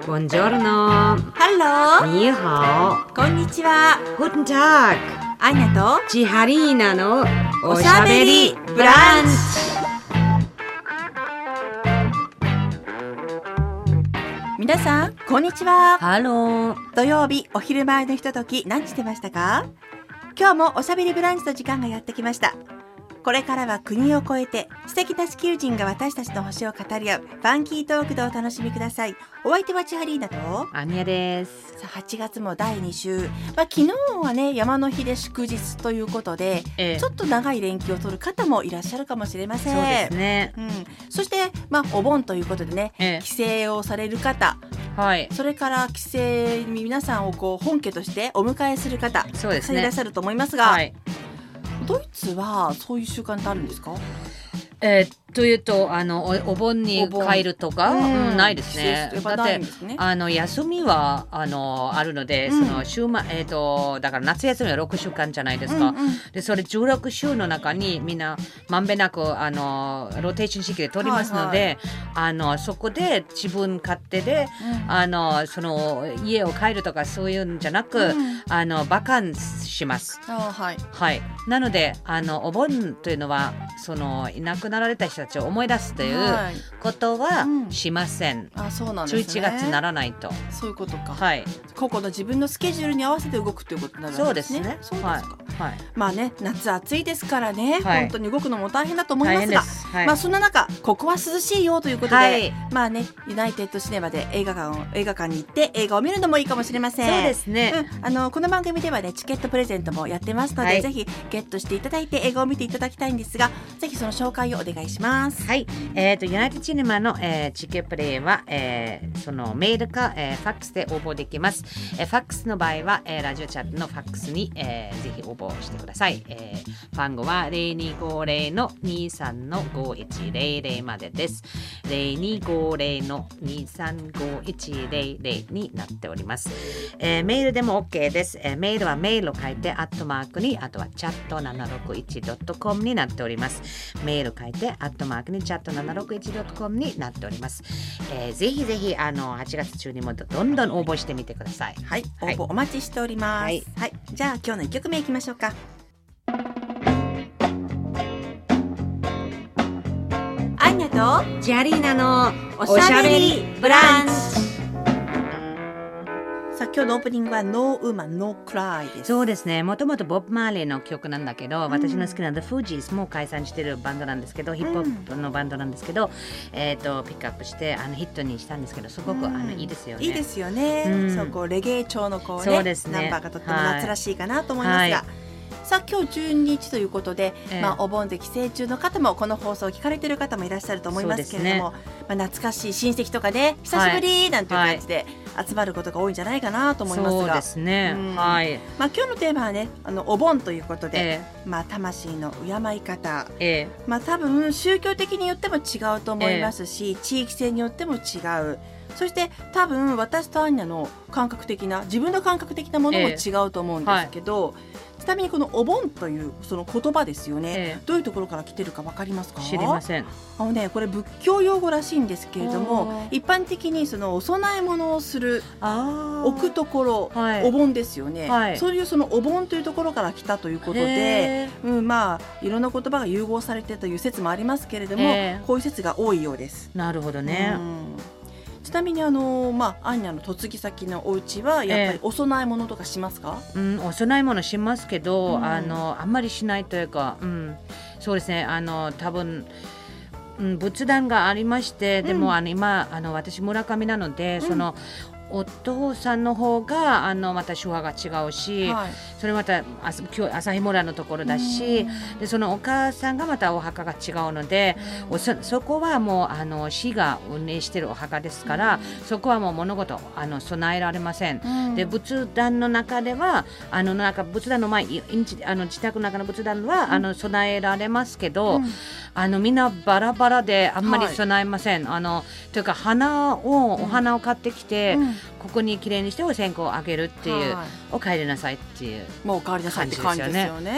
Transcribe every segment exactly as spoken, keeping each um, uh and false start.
Buongiorno. Hallo. Ni hao. こんにちは。 Guten Tag. アンナとチハリーナのおしゃべりブランチ。皆さんこんにちは。 ハロー。 土曜日お昼前のひととき何してましたか？今日もおしゃべりブランチの時間がやってきました。これからは国を越えて素敵な地球人が私たちの星を語り合うファンキートークでお楽しみください。お相手はチハリーナとアニヤです。 さあはちがつもだいに週、まあ、昨日はね山の日で祝日ということで、ええ、ちょっと長い連休を取る方もいらっしゃるかもしれません。 そうですね、 うん、そして、まあ、お盆ということでね、 ええ、 帰省をされる方、 はい、 それから帰省に皆さんをこう本家としてお迎えする方、 そうですね、 たくさんいらっしゃると思いますが、 はい、 ドイツはそういう習慣ってあるんですか？ えー、というとあの お, お盆に帰るとか、うんうん、ないですね。 だってあの休みはあのあるので、うん、その週末、えー、とだから夏休みはろくしゅうかんじゃないですか、うんうん、でそれじゅうろく週の中にみんなまんべんなくあのローテーション式で取りますので、はいはい、あのそこで自分勝手で、うん、あのその家を帰るとかそういうんじゃなく、うん、あのバカンスします。 あ、はいはい、なのであのお盆というのはそのいなくなられた人たちを思い出すということはしません、 はい、うん、あ、そうなんですね。 じゅういちがつにならないと。 そういうことか、 はい、 個々の自分のスケジュールに合わせて動くということになるわけですね。 そうですね。 そうですか、 はいはい、 まあね、夏暑いですからね、はい、本当に動くのも大変だと思いますが、 はい、 まあそんな中ここは涼しいよということで、 はい、 まあねユナイテッドシネマで映画館を映画館に行って映画を見るのもいいかもしれません。 そうですね、 うん、あのこの番組ではねチケットプレゼントもやってますので、はい、ぜひゲットしていただいて映画を見ていただきたいんですが、ぜひその紹介をお願いします。 はい、えーと、ユナイテッドシネマの、えー、チケプレイは、えー、そのメールか、えー、ファックスで応募できます。えー、ファックスの場合は、えー、ラジオチャットのファックスに、えー、ぜひ応募してください。えー、番号はゼロにごゼロのにさんのごいちゼロゼロまでです。ゼロにごゼロのにさんごいちゼロゼロになっております。えー、メールでも OK です。えー、メールはメールを書いてアットマークに、あとはチャットななろくいちドットコム になっております。メール書いてアットマークにチャットななろくいちドットコム になっております。えー、ぜひぜひあのはちがつ中にもどんどん応募してみてください。 はい、応募お待ちしております。はい、はい、じゃあ今日のいっきょくめいきましょうか。アンニャとジャリーナのおしゃべりブランチ。さあ今日のオープニングは No Woman No Cry です。 そうですね、もともとボブ・マーレーの曲なんだけど、うん、私の好きな The Fugees も解散してるバンドなんですけど、ヒップホップのバンドなんですけど、うん、えーとピックアップしてあのヒットにしたんですけど、すごく、うん、あのいいですよね。 いいですよね、うん、そうこうレゲエ調のこう、ね、 そうですね、 ナンバーがとっても夏らしいかなと思いますが、はいはい、さあ今日じゅうににちということで、えーまあ、お盆で帰省中の方もこの放送を聞かれている方もいらっしゃると思いますけれども、ね、まあ、懐かしい親戚とかね久しぶりなんていう感じで集まることが多いんじゃないかなと思いますが、 そうですね、うん、はい、 まあ、今日のテーマはねあのお盆ということで、えーまあ、魂の敬い方、えーまあ、多分宗教的によっても違うと思いますし、えー、地域性によっても違う、そして多分私とアンニャの感覚的な自分の感覚的なものも違うと思うんですけど、えーはい、ちなみにこのお盆というその言葉ですよね、ええ、どういうところから来てるか分かりますか？ 知りません。 あの、ね、これ仏教用語らしいんですけれども、一般的にそのお供え物をする置くところ、はい、お盆ですよね、はい、そういうそのお盆というところから来たということで、うん、まあいろんな言葉が融合されてという説もありますけれども、こういう説が多いようです。 なるほどね、うん、 ちなみにあの、まあ、アンニャの嫁ぎ先のお家はやっぱりお供え物とかしますか？ えーうん、お供え物しますけど、うん、あのあんまりしないというか、うん、そうですね、あの多分、うん、仏壇がありまして、でも、うん、あの今あの私村上なので、うん、そのお父さんの方があのまた手話が違うし、はい、それまた今日朝日村のところだし、でそのお母さんがまたお墓が違うので、お そ, そこはもうあの市が運営しているお墓ですから、そこはもう物事あの備えられません。で仏壇の中ではあのなんか仏壇の前あの自宅の中の仏壇は、うん、あの備えられますけど、うん、あのみんなバラバラであんまり備えません、はい、あのというか花をお花を買ってきて、うん、ここにきれいにしてお線香をあげるっていう、はい、お帰りなさいっていうもうお帰りなさいって感じですよね。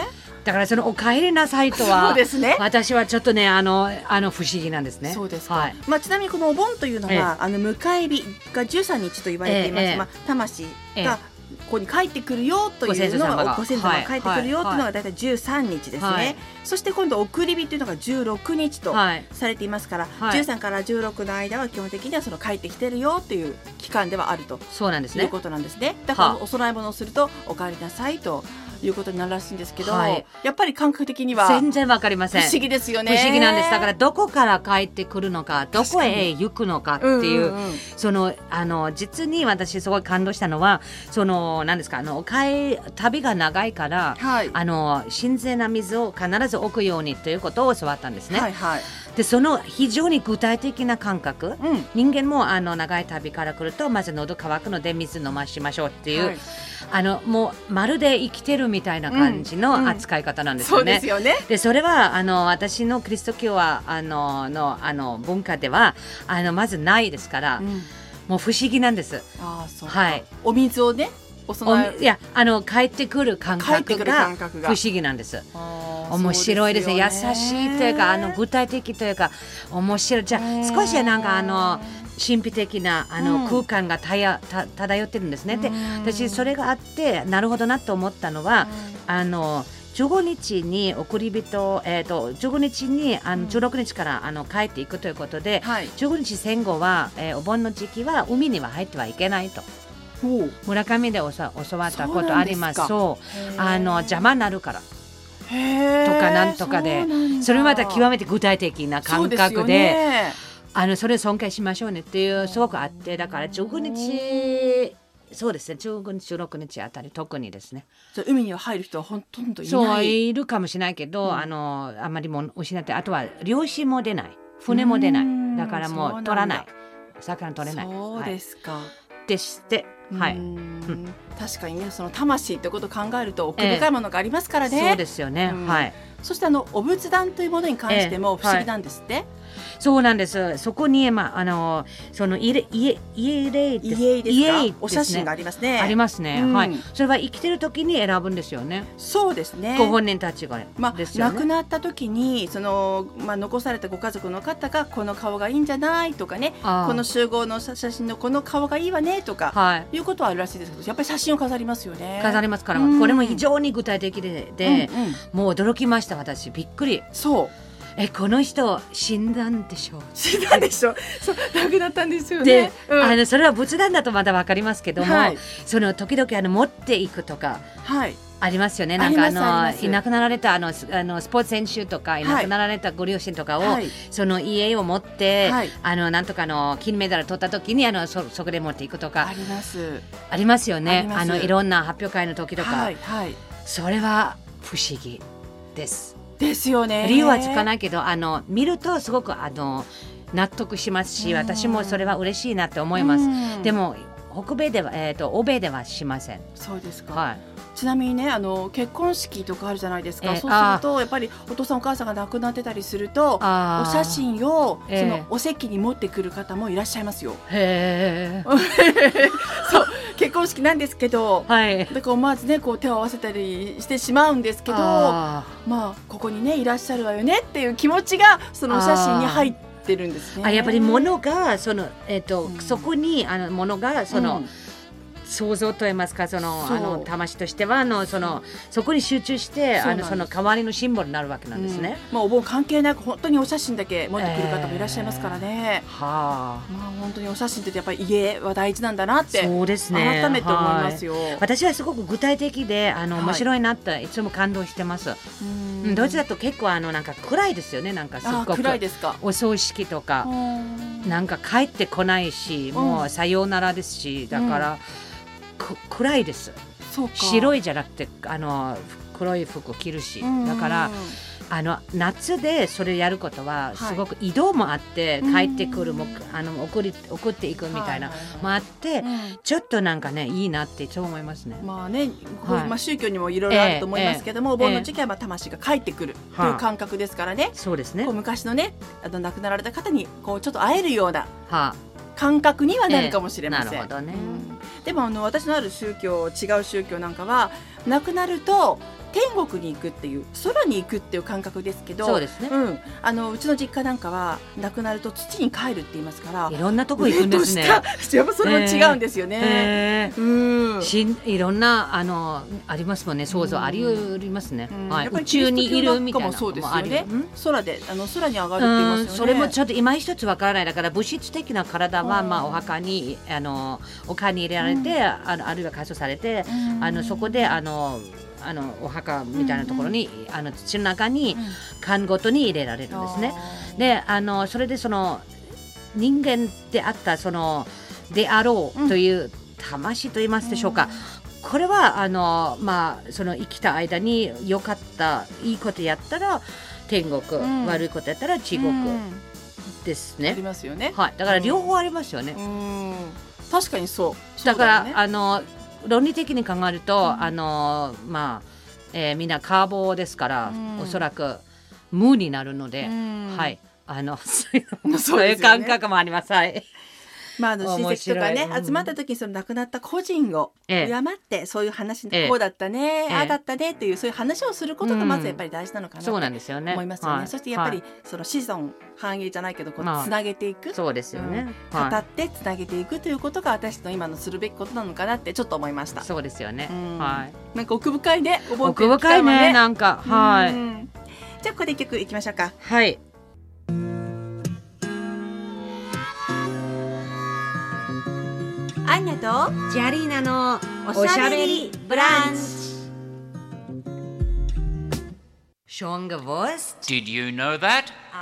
だからそのお帰りなさいとはそうですね、 私はちょっとねあのあの不思議なんですね。 そうですか、 はい、 まあ、ちなみにこのお盆というのは、ええ、あの迎え日がじゅうさんにちと言われています、ええまあ、魂が、ええここに帰ってくるよというのがご先祖様が帰ってくるよというのがだいたいじゅうさんにちですね、はい、そして今度送り火というのがじゅうろくにちとされていますから、はい、じゅうさんからじゅうろくの間は基本的にはその帰ってきてるよという期間ではあるとそうなんですね、 いうことなんですね。だからお供え物をするとお帰りなさいということになるらしいんですけど、はい、やっぱり感覚的には全然わかりません。 不思議ですよね。 不思議なんです。だからどこから帰ってくるのかどこへ行くのかっていう、うんうんうん、そのあの実に私すごい感動したのはその何ですかあの帰旅が長いから、はい、あの新鮮な水を必ず置くようにということを教わったんですね、はいはい、でその非常に具体的な感覚、うん、人間もあの長い旅から来るとまず喉乾くので水飲ましましょうっていう、はい、あのもうまるで生きてるみたいな感じの扱い方なんですよね。 うんうん、そうですよね。 でそれはあの私のキリスト教はあののあの文化ではあのまずないですから、うん、もう不思議なんです。 ああそうか、はい、お水をねお供えいやあの帰ってくる感覚が不思議なんです。面白いですね。優しいというかあの具体的というか面白い。じゃあ少しなんかあの神秘的なあの、うん、空間がたやた漂ってるんですね。で私それがあってなるほどなと思ったのはあのじゅうごにちに送り人、えー、とじゅうごにちにあのじゅうろくにちからあの帰っていくということで、はい、じゅうごにち戦後は、えー、お盆の時期は海には入ってはいけないと村上でおさ教わったことあります。そうあの邪魔になるからとかなんとかで そ, それまた極めて具体的な感覚 で, であのそれを尊敬しましょうねっていうすごくあってだからじゅうごにちそうですねじゅうごにちじゅうろくにちあたり特にですね。 じゃ海には入る人はほとんどいない。 そういるかもしれないけど、うん、あのあまりも失ってあとは漁師も出ない船も出ないだからもう取らない魚取れない。 そうですか、はい、 でしてはい、うん、 確かにねその魂ってことを考えると奥深いものがありますからね、 えー、そうですよね、うん、はい。 そしてあのお仏壇というものに関しても不思議なんですって、えーはい、 そうなんです。そこに、まあ、あのその家家家霊です家ですか家ですね、お写真がありますね。 ありますね、うん、はい。それは生きてる時に選ぶんですよね。 そうですね。 ご本人たちが、 まあですよね、 亡くなった時にその、まあ、残されたご家族の方がこの顔がいいんじゃないとかねこの集合の写真のこの顔がいいわねとか、はい、いうことはあるらしいですけどやっぱり写真を飾りますよね。 飾りますから、うん、これも非常に具体的で、で、うんうん、もう驚きました。私びっくり。 そうえこの人死んだんでしょう死んだんでしょうそう亡くなったんですよね。 で、うん、あのそれは仏壇だとまだ分かりますけども、はい、その時々あの持っていくとか、はい、ありますよね。なんかあのいなくなられたあのあのスポーツ選手とかいなくなられたご両親とかを、はい、その家を持って、はい、あのなんとかの金メダル取った時にあの そ, そこで持っていくとかありますありますよね。あ, あのいろんな発表会の時とか、はいはい、それは不思議です。 ですよね。 理由はつかないけどあの見るとすごくあの納得しますし私もそれは嬉しいなって思います。でも北米では、えーと、欧米ではしません。 そうですか、 はい。 ちなみにねあの結婚式とかあるじゃないですか、えー、そうするとやっぱりお父さんお母さんが亡くなってたりするとお写真を、えー、そのお席に持ってくる方もいらっしゃいますよ。 へそう結婚式なんですけど、はい、だから思わずねこう手を合わせたりしてしまうんですけどあまあここにねいらっしゃるわよねっていう気持ちがそのお写真に入ってるんですね。 あやっぱり物がその、えーとうん、そこにあの物がその、うん想像といいますかそのあの魂としてはあのそのそこに集中してあのその代わりのシンボルになるわけなんですね。 うんまあ、お盆関係なく本当にお写真だけ持ってくる方もいらっしゃいますからね。えー、はあ、まあ本当にお写真ってやっぱり家は大事なんだなってそうですね改めて思いますよ。はい、 私はすごく具体的であの面白いなっていつも感動してます。はい、うんドイツだと結構あのなんか暗いですよね。なんかすごく暗いですか。 お葬式とかなんか帰ってこないし、うん、もうさようならですしだから。うん暗いです。そうか白いじゃなくてあの黒い服着るしだからあの夏でそれやることはすごく移動もあって、はい、帰ってくるもあの送り送っていくみたいなもあって、はいはいはい、ちょっとなんかねいいなっていつも思いますね。 まあね、はい、まあ宗教にもいろいろあると思いますけども、えーえー、お盆の時期はまあ魂が帰ってくるという感覚ですからね。はあ、 そうですね。 こう昔のねあの亡くなられた方にこうちょっと会えるような、はあ感覚にはなるかもしれません。えー、なるほどね。うん、でもあの私のある宗教違う宗教なんかは亡くなると天国に行くっていう空に行くっていう感覚ですけど、 そうですね、 うん、あのうちの実家なんかは亡くなると土に帰るって言いますから、 いろんなとこ行くんですね。 やっぱそれは違うんですよね、 えーうん、 しいろんなあのありますもんね、想像ありりますね、 うんはい、 やっぱり宇宙にいるみたいなそうですよね、 ある、 空であの空に上がるって言いますよね。 それもちょっと今一つわからない。だから物質的な体は、まあ、お墓にあのお墓に入れられて、うん、あ, あるいは火葬されて、うん、あのそこであのあのお墓みたいなところに、うん、あの土の中に缶ごとに入れられるんですね、うん、であのそれでその人間であったそのであろうという魂と言いますでしょうか、うん、これはあの、まあ、その生きた間に良かったいいことやったら天国、うん、悪いことやったら地獄ですね、 ありますよね、 はい、だから両方ありますよね、 うん、確かにそう、 だから、 ね、 あの論理的に考えると、うん、あのまあ、えー、みんなカーボですから、うん、おそらく無になるので、うん、はい、あのそういう、そういう感覚もあります。はい、 まあ、あの親戚とかね、うん、集まった時にその亡くなった個人を敬って、ええ、そういう話、ええ、こうだったね、ええ、ああだったねっていうそういう話をすることがまずやっぱり大事なのかなと思いますよね。はい、そしてやっぱり、はい、その子孫繁栄じゃないけどこうつなげていく、まあ、 そうですよね、 うん、語ってつなげていくということが私の今のするべきことなのかなってちょっと思いました。 そうですよね、うん、はい、 なんか奥深いね、お盆奥深いね、なんか、はい、 じゃあここで一曲いきましょうか。 はい、 アンナとジャリーナのおしゃべりブランチ。 Schon gewusst? Did you know that?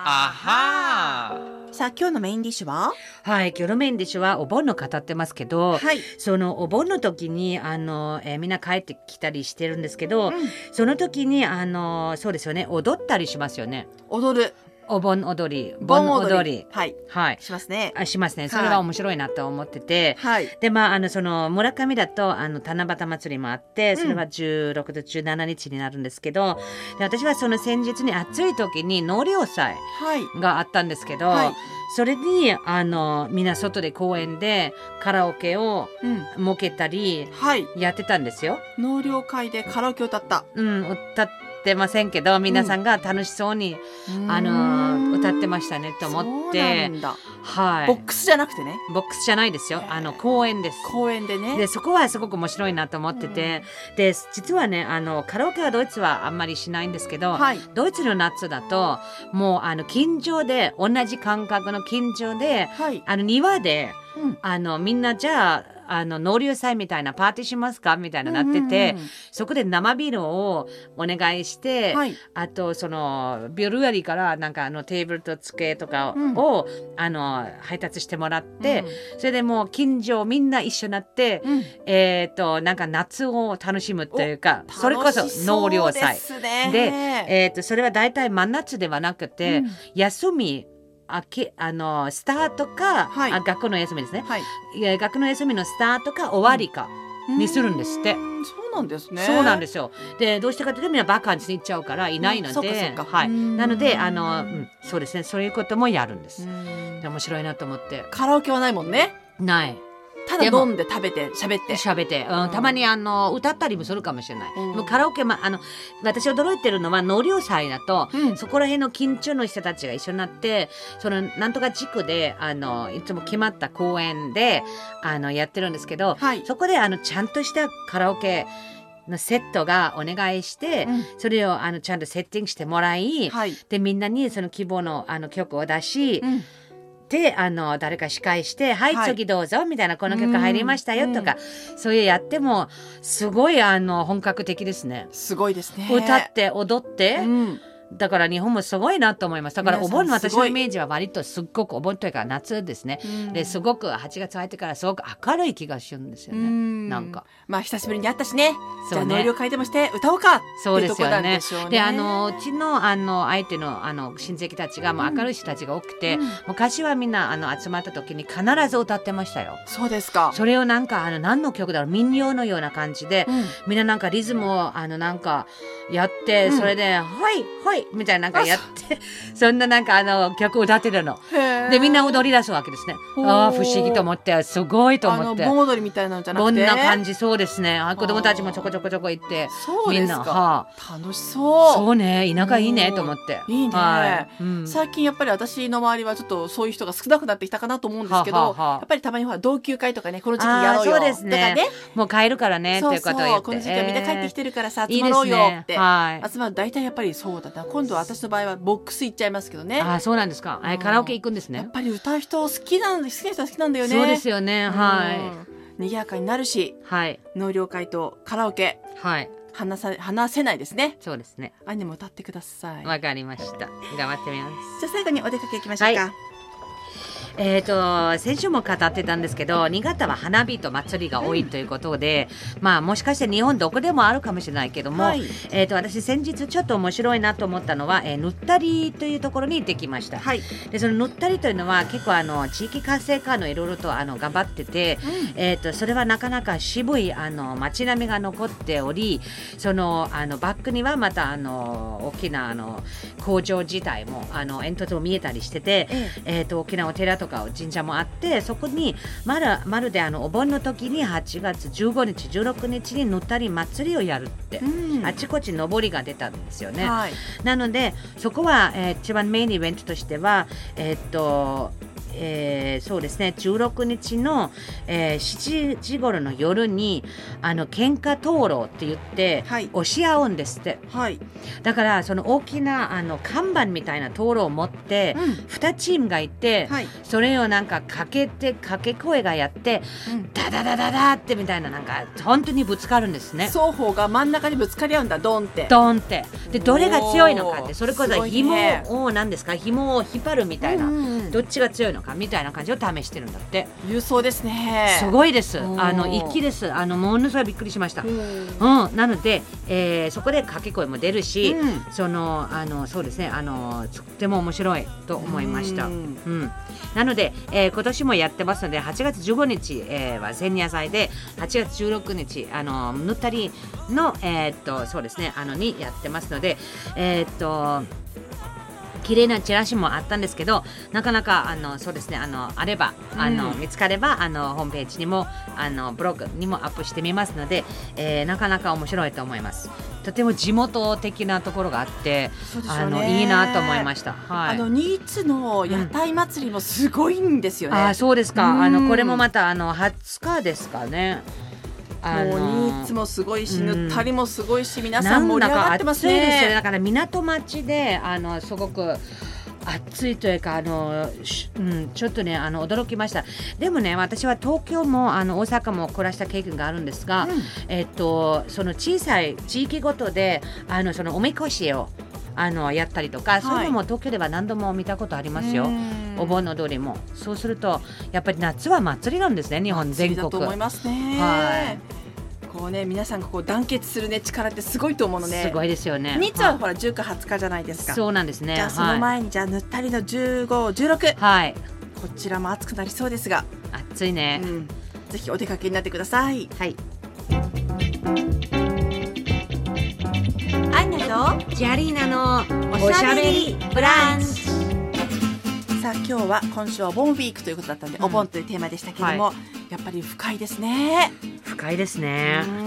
Aha! さあ今日のメインディッシュは、 はい、今日のメインディッシュはお盆の語ってますけど、 はい、 そのお盆の時にあの、えー、みんな帰ってきたりしてるんですけど、うん、その時にあのそうですよね、踊ったりしますよね。 踊る、 お盆踊り、盆踊り、 はい、はい、しますね。 あ、しますね。それは面白いなと思ってて、 はい、 で、まあ、あの、その村上だと、あの、七夕祭りもあって、それはじゅうろくとじゅうしちにちになるんですけど、で、私はその先日に暑い時に納涼祭があったんですけど、はいはい、それに、あの、みんな外で公園でカラオケを設けたり、やってたんですよ。 うん、納涼会でカラオケを歌った。 うん、歌って。ってませんけど、皆さんが楽しそうに、うん、あの歌ってましたねと思って、はい、 ボックスじゃなくてね、 ボックスじゃないですよ、あの公園です。 公園でね。 でそこはすごく面白いなと思ってて、うん、で実はね、あのカラオケはドイツはあんまりしないんですけど、はい、ドイツの夏だともうあの近所で同じ感覚の近所で、はい、あの庭で、うん、あのみんなじゃああの納涼祭みたいなパーティーしますかみたいななってて、うんうんうん、そこで生ビールをお願いして、はい、あとそのビュルアリーからなんかあのテーブルと机とかを、うん、あの配達してもらって、うん、それでもう近所みんな一緒になって、うん、えっ、ー、となんか夏を楽しむというか、それこそ納涼祭で、えー、とそれはだいたい真夏ではなくて、うん、休みあけあのスタートか、はい、あ学校の休みですね、はい、いや学校の休みのスタートか終わりかにするんですって。 そうなんですね。 そうなんですよ。でどうしてかというとみんなバカンスに行っちゃうからいないので、うん、そうかそうか、はい、なのであの、うん、そうですね、そういうこともやるんです。で面白いなと思って。 カラオケはないもんね。 ない。 ただ飲んで食べて喋って喋って、うん、たまにあの歌ったりもするかもしれない、うん、もうカラオケ、ま、あの私驚いてるのは納涼祭だと、うん、そこら辺の近所の人たちが一緒になってそのなんとか地区であのいつも決まった公園であのやってるんですけど、はい、そこであのちゃんとしたカラオケのセットがお願いして、うん、それをあのちゃんとセッティングしてもらい、はい、でみんなにその希望のあの曲を出し、うんであの誰か司会してはい、はい、次どうぞみたいなこの曲入りましたよとか、うん、そういうやってもすごいあの本格的ですね。 すごいですね。 歌って踊って、うん、だから日本もすごいなと思います。だからお盆の私のイメージは割とすっごくお盆というか夏ですね、うん、ですごくはちがつ入ってからすごく明るい気がするんですよね、うん、なんかまあ久しぶりに会ったしね、じゃあ納涼会でもして歌おうかっていうところなんでしょうね。 であのうちのあの相手のあの親戚たちがもう明るい人たちが多くて、うん、昔はみんなあの集まった時に必ず歌ってましたよ。 そうですか。 それをなんかあの何の曲だろう民謡のような感じで、うん、みんななんかリズムをあのなんかやって、うん、それではいはいいみたいななんかやってそんななんかあの曲を歌ってるのでみんな踊り出すわけですね。ああ不思議と思ってすごいと思って。 あの盆踊りみたいなのじゃなくてこんな感じ。そうですね。子供たちもちょこちょこちょこ行ってみんな、 はあ、楽しそう。 そうね、田舎いいねと思っていいね、はい、うん、最近やっぱり私の周りはちょっとそういう人が少なくなってきたかなと思うんですけど、はあはあ、やっぱりたまにほら同級会とかねこの時期やろうよとか ね, ねもう帰るからねっていうことを言って、 この時期はみんな帰ってきてるからさ、えー、集まろうよって、はい、集まる。大体やっぱりそうだな。今度は私の場合はボックス行っちゃいますけどね。 あ、そうなんですか。カラオケ行くんですね。 やっぱり歌う人好きなん好きな人は好きなんだよね。 そうですよね、はい、 賑やかになるし、はい、納涼会とカラオケ、はい、話さ話せないですね。 そうですね。 アニメも歌ってください。 わかりました。頑張ってみます。 じゃあ最後にお出かけ行きましょうか。はい、 えー、と先週も語ってたんですけど、新潟は花火と祭りが多いということで、うん、まあもしかして日本どこでもあるかもしれないけども、はい、えー、と私先日ちょっと面白いなと思ったのは、えー、ぬったりというところに行ってきました。はい、でそのぬったりというのは結構あの地域活性化のいろいろとあの頑張ってて、うん、えー、とそれはなかなか渋いあの街並みが残っており、そのあのバックにはまたあの大きなあの工場自体もあの煙突も見えたりしてて、えええー、と大きなお寺とか神社もあって、そこにまる、まるであのお盆の時にはちがつじゅうごにちじゅうろくにちにぬったり祭りをやるって、うん、あちこち上りが出たんですよね。はい、なのでそこは、えー、一番メインイベントとしてはえー、っとえー、そうですねじゅうろくにちの、えー、しちじ頃の夜にあの喧嘩灯籠って言って、はい、押し合うんですって、はい、だからその大きなあの看板みたいな灯籠を持って、うん、にチームがいて、はい、それをなんかかけて掛け声がやって、うん、ダダダダダってみたいななんか本当にぶつかるんですね。 双方が真ん中にぶつかり合うんだ。ドンってドンってでどれが強いのかって、それこそ紐を何ですか紐を引っ張るみたいな、うん、どっちが強いのかみたいな感じを試してるんだって。 勇壮ですね。 すごいです。あの粋です。あのものすごいびっくりしました。うん、なので、えー、そこで掛け声も出るし、うん、そのあのそうですねあのとっても面白いと思いました。うん、うん、なので、えー、今年もやってますのではちがつじゅうごにち、えー、は前夜祭ではちがつじゅうろくにちあのぬったりのえー、っとそうですねあのにやってますので、えー、っと綺麗なチラシもあったんですけど、なかなかあのそうですねあのあればあの、うん、見つかればあのホームページにもあのブログにもアップしてみますので、えー、なかなか面白いと思います。とても地元的なところがあって、あのいいなと思いました。はい、 あの新津の屋台祭りもすごいんですよね。 うん、あそうですか。あのこれもまたあのはつかですかね。 もう新津もすごいし、ぬったりもすごいし、皆さん盛り上がってますね。 暑いですよ。だから港町であのすごく暑いというかあの、うん、ちょっとねあの驚きました。でもね私は東京もあの大阪も暮らした経験があるんですが、うん、えっとその小さい地域ごとであのそのおみこしをあのやったりとか、はい、そういうのも東京では何度も見たことありますよ。お盆の通りも。そうするとやっぱり夏は祭りなんですね、日本全国。 祭りだと思いますね。はい。こうね皆さんがこう団結するね力ってすごいと思うのね。 すごいですよね。 新津はほらじゅうく、はつかじゃないですか。 そうなんですね。 じゃあその前に、はい、じゃあぬったりのじゅうご、じゅうろく、はい、こちらも暑くなりそうですが、 暑いね。うん、 ぜひお出かけになってください。はい。アイナとジャリーナのおしゃべりブランチ。 さあ今日は今週はお盆ウィークということだったので、うん、お盆というテーマでしたけれども、はい、やっぱり深いですね。 深いですね。うん、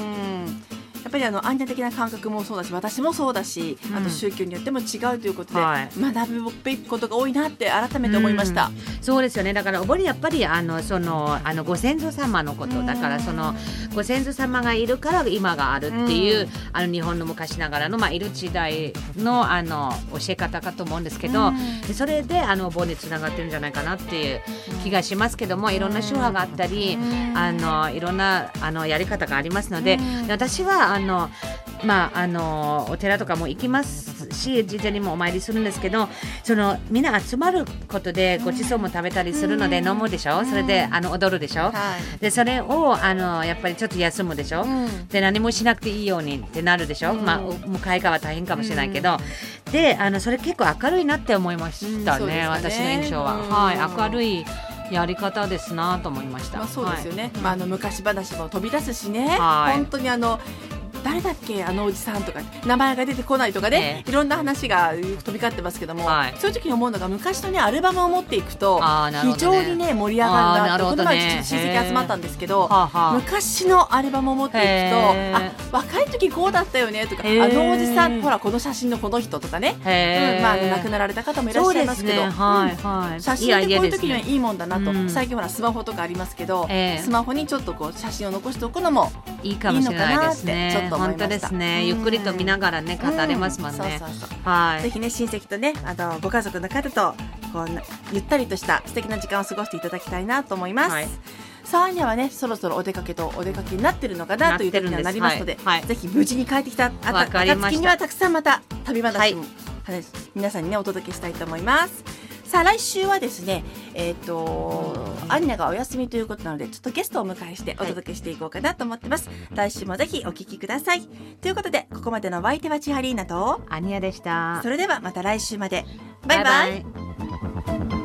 やっぱりあの安定的な感覚もそうだし、私もそうだし、うん、あと宗教によっても違うということで、はい、学ぶべきことが多いなって改めて思いました。うん、 そうですよね。だからお盆にやっぱりあのそのあのご先祖様のことだから、そのご先祖様がいるから今があるっていう、うん、あの日本の昔ながらの、まあ、いる時代のあの教え方かと思うんですけど、うん、それであのお盆につながってるんじゃないかなっていう気がしますけども、いろんな宗派があったり、うん、あのいろんなあのやり方がありますので、うん、私はあのまあ、あのお寺とかも行きますし、神社にもお参りするんですけど、そのみんな集まることでごちそうも食べたりするので飲むでしょ、それであの踊るでしょ、はい、でそれをあのやっぱりちょっと休むでしょ、うん、で何もしなくていいようにってなるでしょ、うん、まあ迎えがは大変かもしれないけど、うん、であのそれ結構明るいなって思いましたね、うん、ね私の印象は、うん、はい、明るいやり方ですなと思いました。 まあ、そうですよね、はい、まあ、あの昔話も飛び出すしね、はい、本当にあの誰だっけあのおじさんとか名前が出てこないとかね、えー、いろんな話が飛び交ってますけども、はい、そういう時に思うのが昔のねアルバムを持っていくと非常にね盛り上がるなって、この前親戚集まったんですけど、昔のアルバムを持っていくとあ若い時こうだったよねとか、あのおじさんほらこの写真のこの人とかね、うん、まあ亡くなられた方もいらっしゃいますけど、ねはいはい、写真ってこういう時にはいいもんだなと、うん、最近ほらスマホとかありますけど、えー、スマホにちょっとこう写真を残しておくのもいいかもしれないですね。ちょっと思いました。本当ですね、ゆっくりと見ながらね語れますもんね。 ぜひね親戚とねあのご家族の方とこうゆったりとした素敵な時間を過ごしていただきたいなと思います、はい、さあにはねそろそろお出かけとお出かけになってるのかなという時にはなりますので、はいはい、ぜひ無事に帰ってきたあた暁にはたくさんまた旅話も、はい、皆さんにねお届けしたいと思います。さあ来週はですねえっ、ー、とアンニャがお休みということなのでちょっとゲストをお迎えしてお届けしていこうかなと思ってます、はい、来週もぜひお聞きくださいということで、ここまでのお相手は千ハリーナとアンニャでした。 それではまた来週までバイバイ。バイバイ。